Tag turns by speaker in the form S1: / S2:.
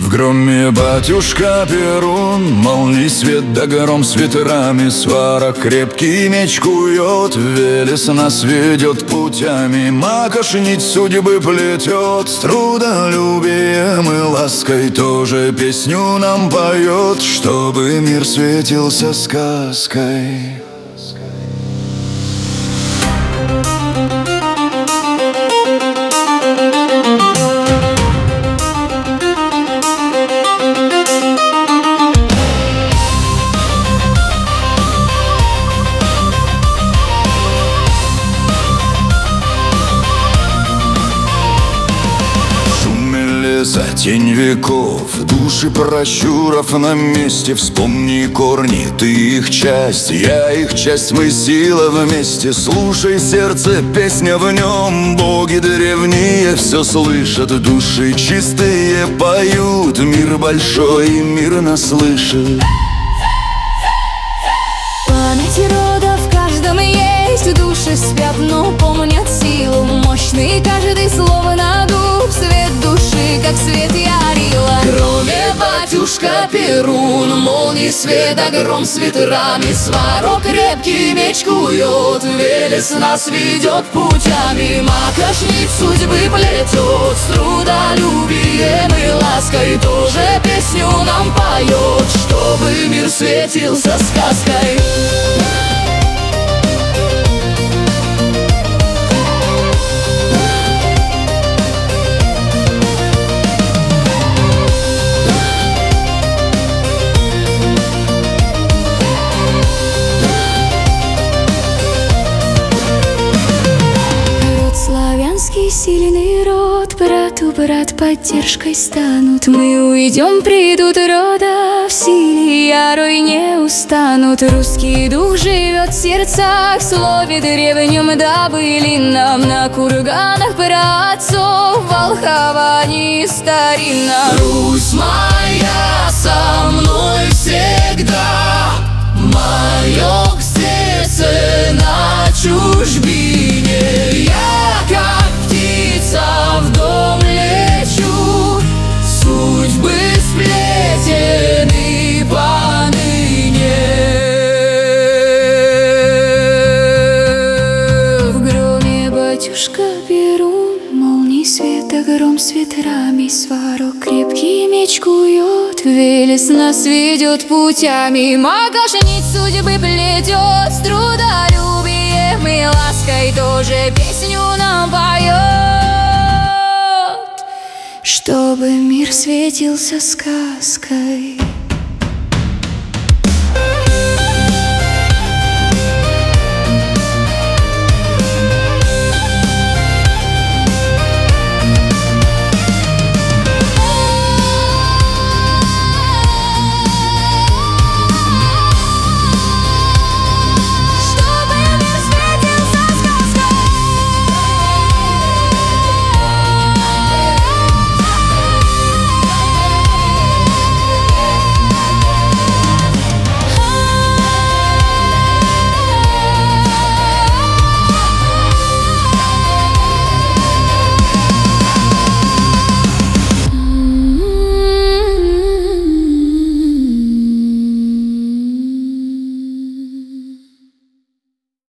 S1: В громе батюшка Перун, молний свет да гром с ветрами, свара крепкий меч кует, Велес нас ведет путями, макаш нить судьбы плетет, с трудолюбием и лаской тоже песню нам поет, чтобы мир светился сказкой. За тень веков, души пращуров на месте. Вспомни корни, ты их часть, я их часть, мы сила вместе. Слушай сердце, песня в нем, боги древние все слышат, души чистые поют, мир большой, мир нас слышит.
S2: Память рода в каждом есть, души спят, но помнят силу. Мощный каждый слово на дух, свет души, как свет ярила. Кроме батюшка Перун, молний свет, да гром с ветрами, сварог крепкий меч кует, Велес нас ведет путями, макаш нить судьбы плетет, с трудолюбием и лаской тоже песню нам поет, чтобы мир светился сказкой. Сильный род, брату брат поддержкой станут. Мы уйдем, придут рода, в силе ярой не устанут. Русский дух живет в сердцах, в слове древнем добыли нам на курганах праотцов волхований старинном. Русь моя со мной всегда, маёк в сердце на чужбине. Я как птица в дом лечу, судьбы сплетены поныне. В громе батюшка Перун, молний свет, да гром с ветрами, сварог крепкий меч кует, Велес нас ведет путями, макаш нить судьбы плетет, с трудолюбием и лаской тоже песню нам поет, чтобы мир светился сказкой.